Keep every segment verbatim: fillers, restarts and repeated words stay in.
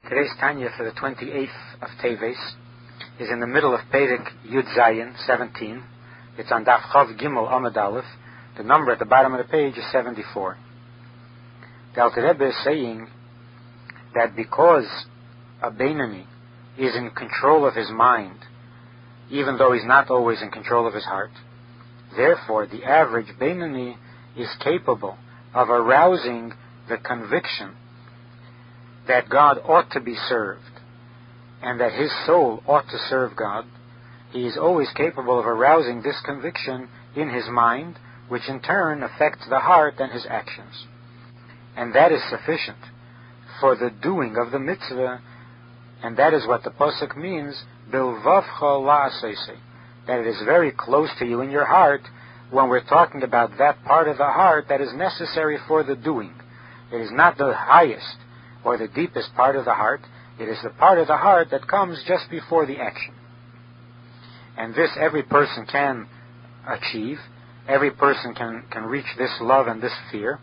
Today's Tanya for the twenty-eighth of Teves is in the middle of Perek Yud Zayin, seventeen. It's on Daf Chav Gimel Amud Aleph. The number at the bottom of the page is seventy-four. The Alter Rebbe is saying that because a Beinoni is in control of his mind, even though he's not always in control of his heart, therefore the average Beinoni is capable of arousing the conviction that God ought to be served and that his soul ought to serve God. He is always capable of arousing this conviction in his mind, which in turn affects the heart and his actions. And that is sufficient for the doing of the mitzvah, and that is what the Pasuk means, Bilvavcha la'asese, that it is very close to you in your heart when we're talking about that part of the heart that is necessary for the doing. It is not the highest or the deepest part of the heart. It is the part of the heart that comes just before the action. And this every person can achieve. Every person can, can reach this love and this fear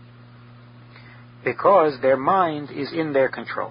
because their mind is in their control.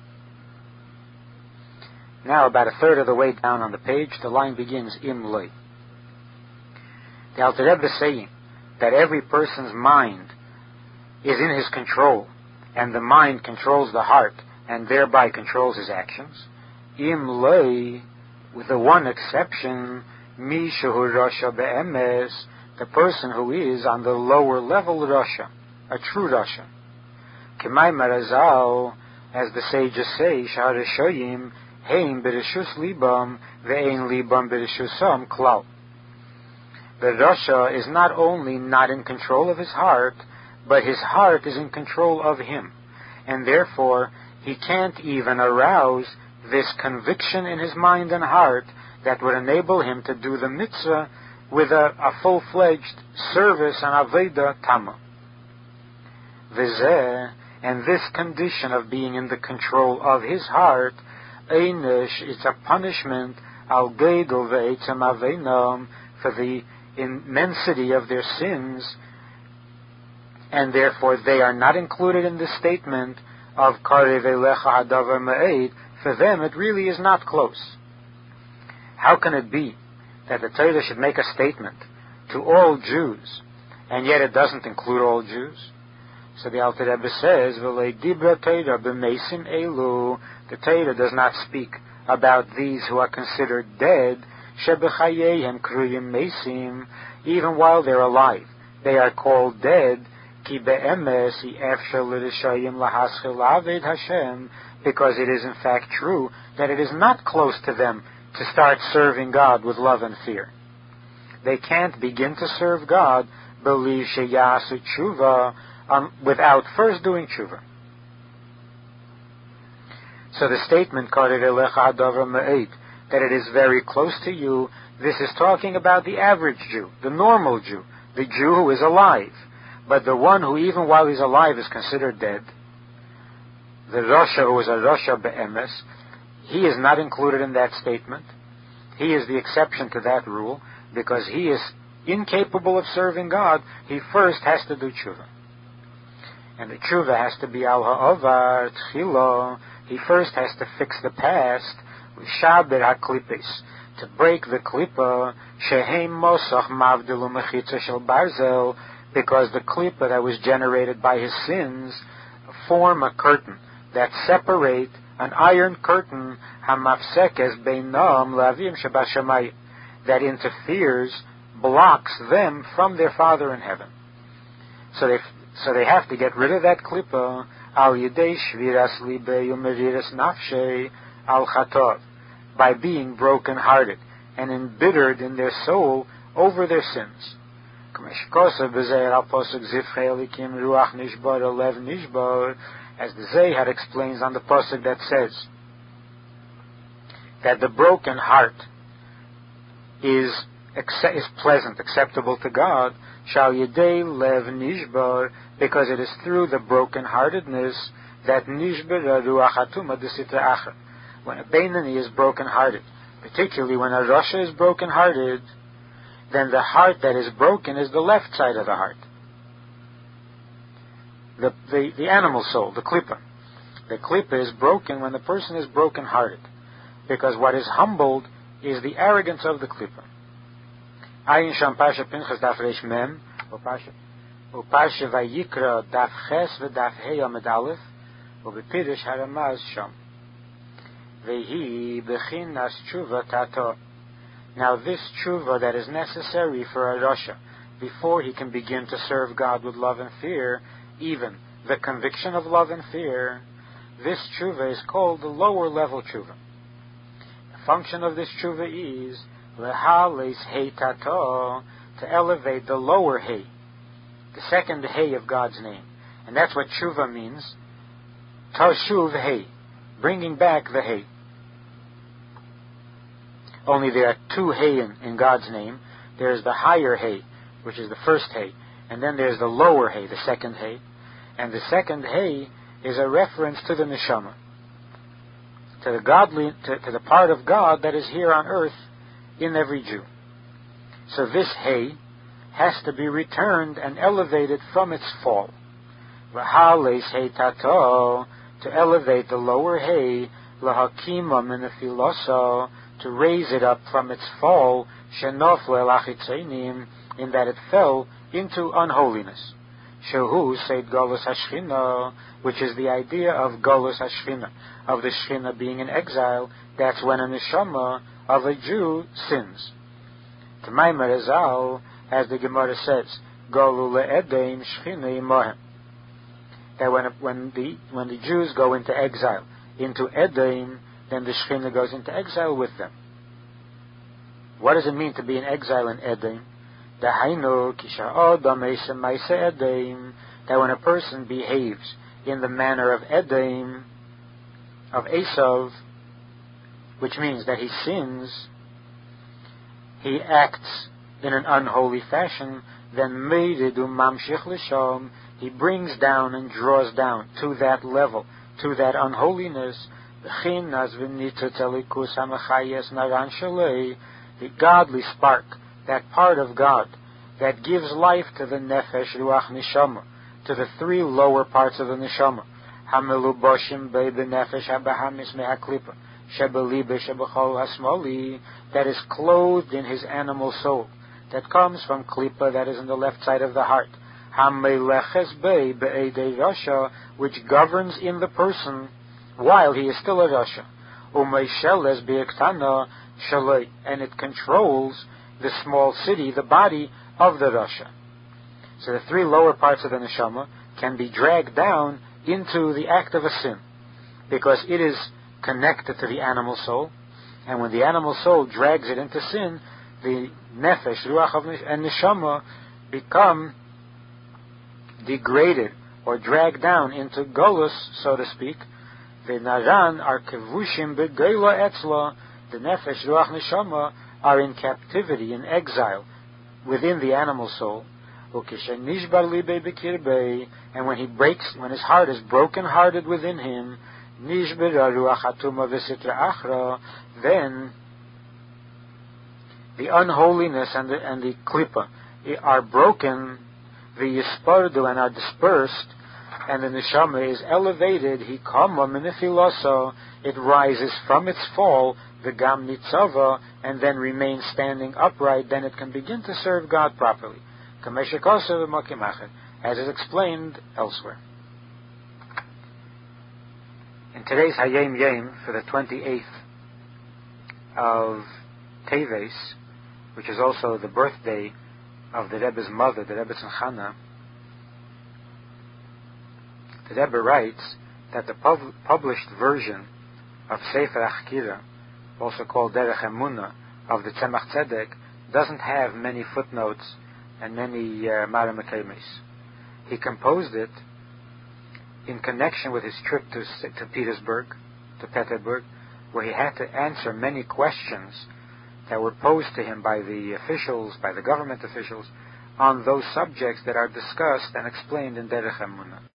Now, about a third of the way down on the page, the line begins, Im Loi. The Alter Rebbe is saying that every person's mind is in his control, and the mind controls the heart, and thereby controls his actions. Im Loi, with the one exception, Mi Shehu Rasha Be'emes, the person who is on the lower level Rasha, a true Rasha. K'may Marazal, as the sages say, Shaharashoyim, Hein Bereshus Libam, Ve'ein Libam Bereshusam Klau. The Rasha is not only not in control of his heart, but his heart is in control of him. And therefore, he can't even arouse this conviction in his mind and heart that would enable him to do the mitzvah with a, a full-fledged service and aveda tama. V'zeh, and this condition of being in the control of his heart, einish, it's a punishment al geidol ve'etzem aveinam, for the immensity of their sins, and therefore they are not included in the statement of karev elecha hadavar ma'ed. For them it really is not close. How can it be that the Torah should make a statement to all Jews, and yet it doesn't include all Jews? So the Alter Rebbe says, V'lei dibra Torah b'meisim elu, the Torah does not speak about these who are considered dead, shebechayehem kruyim meisim, even while they're alive. They are called dead, ki be'emes efshar l'rishayim lahaschil aved Hashem, because it is in fact true that it is not close to them to start serving God with love and fear. They can't begin to serve God, believe sheyasu tshuva, um, without first doing tshuva. So the statement, karev elecha hadavar ma'ed, that it is very close to you, this is talking about the average Jew, the normal Jew, the Jew who is alive. But the one who even while he's alive is considered dead, the Rasha who is a Rasha be'emes, he is not included in that statement. He is the exception to that rule, because he is incapable of serving God. He first has to do tshuva. And the tshuva has to be al ha'avar, tchilo. He first has to fix the past, shaber ha'klipis, to break the klippa, sheheim mosach mavdilu mechitza shel barzel, because the klippa that was generated by his sins form a curtain that separate, an iron curtain, hamafsekes beinam lavim shabashamayim, that interferes, blocks them from their Father in heaven. So they, so they have to get rid of that klippa, al yidei shviras libei umeriras nafshei al chatov, by being broken-hearted and embittered in their soul over their sins. As the Zohar explains on the pasuk that says that the broken heart is is pleasant, acceptable to God, shal yedei lev nishbar, because it is through the broken-heartedness that nishbar ruach hatuma desitra acher. When a Beinoni is broken-hearted, particularly when a Rasha is broken-hearted, then the heart that is broken is the left side of the heart. The, the, the animal soul, the klippa. The klipa is broken when the person is broken-hearted, because what is humbled is the arrogance of the klipa. Ayin Sham Pasha Pinchas Daf Reish Mem, Upasha Vayikra Daf Ches v'Daf Hey Amud Aleph, Ubepirish Haramaz Sham. Vehi Bechinas Tshuva Tato. Now this tshuva that is necessary for a rasha, before he can begin to serve God with love and fear, even the conviction of love and fear, this tshuva is called the lower level tshuva. The function of this tshuva is lehales hey tato, to elevate the lower hey, the second hey of God's name. And that's what tshuva means. Tashuv hey, bringing back the hey. Only there are two hey in, in God's name. There's the higher hey, which is the first hey, and then there's the lower hey, the second hey. And the second hey is a reference to the neshama, to the godly, to, to the part of God that is here on earth in every Jew. So this hey has to be returned and elevated from its fall. V'hales hey tato, to elevate the lower hey, lahakima minafiloso, to raise it up from its fall, shenofle lachitzainim, in that it fell into unholiness. Shehu said Golus Hashchina, which is the idea of Golus Hashchina, of the Shchina being in exile. That's when a neshama of a Jew sins. T'maimer Ezal, as the Gemara says, Golu le'edeim Shchina imohem. That when, when, the, when the Jews go into exile, into Edom, then the Shekhinah goes into exile with them. What does it mean to be in exile in Edom? That when a person behaves in the manner of Edom, of Esav, which means that he sins, he acts in an unholy fashion, then he brings down and draws down to that level, to that unholiness, the godly spark, that part of God that gives life to the nefesh, ruach, neshama, to the three lower parts of the neshama, hameluboshim be benefesh habahamis mehaklipa, shebelibe shebechol hasmoli, that is clothed in his animal soul, that comes from klipa, that is in the left side of the heart, hameleches be be'edei rasha, which governs in the person while he is still a rasha, umeisheles be'ektana shalei, and it controls the small city, the body of the rasha. So the three lower parts of the neshama can be dragged down into the act of a sin, because it is connected to the animal soul, and when the animal soul drags it into sin, the nefesh, ruach, and neshama become degraded or dragged down into golus, so to speak. The naran are kevushim begeila etzla, the nefesh, ruach, neshama are in captivity, in exile, within the animal soul. And when he breaks, when his heart is broken-hearted within him, then the unholiness and the, and the klipa are broken, the yispardu, and are dispersed, and the neshama is elevated. He kama minifiloso, it rises from its fall, the gam nitzava, and then remains standing upright. Then it can begin to serve God properly, as is explained elsewhere. In today's Hayom Yom, for the twenty-eighth of Teves, which is also the birthday of the Rebbe's mother, the Rebbe's Chana, the Rebbe writes that the pub- published version of Sefer Achkira, also called Derech Emunah, of the Tzemach Tzedek, doesn't have many footnotes and many uh, Maramekemes. He composed it in connection with his trip to, to Petersburg, to Petersburg, where he had to answer many questions that were posed to him by the officials, by the government officials, on those subjects that are discussed and explained in Derech Emunah.